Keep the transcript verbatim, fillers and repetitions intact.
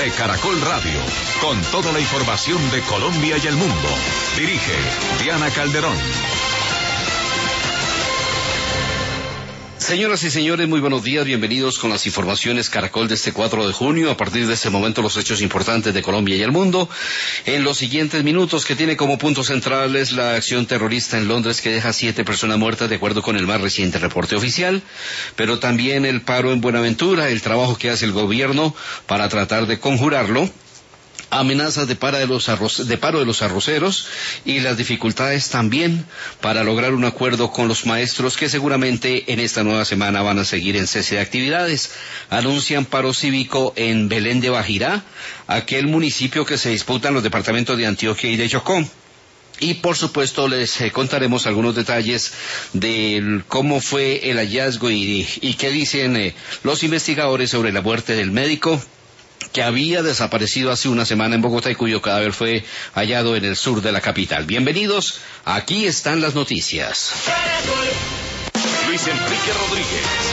de Caracol Radio, con toda la información de Colombia y el mundo. Dirige Diana Calderón. Señoras y señores, muy buenos días, bienvenidos con las informaciones Caracol de este cuatro de junio. A partir de este momento, los hechos importantes de Colombia y el mundo. En los siguientes minutos, que tiene como puntos centrales la acción terrorista en Londres que deja siete personas muertas, de acuerdo con el más reciente reporte oficial, pero también el paro en Buenaventura, el trabajo que hace el gobierno para tratar de conjurarlo, amenazas de, para de, los arroz, de paro de los arroceros y las dificultades también para lograr un acuerdo con los maestros que seguramente en esta nueva semana van a seguir en cese de actividades. Anuncian paro cívico en Belén de Bajirá, aquel municipio que se disputan los departamentos de Antioquia y de Chocó. Y por supuesto les eh, contaremos algunos detalles de cómo fue el hallazgo y, y qué dicen eh, los investigadores sobre la muerte del médico que había desaparecido hace una semana en Bogotá y cuyo cadáver fue hallado en el sur de la capital. Bienvenidos, aquí están las noticias. Luis Enrique Rodríguez.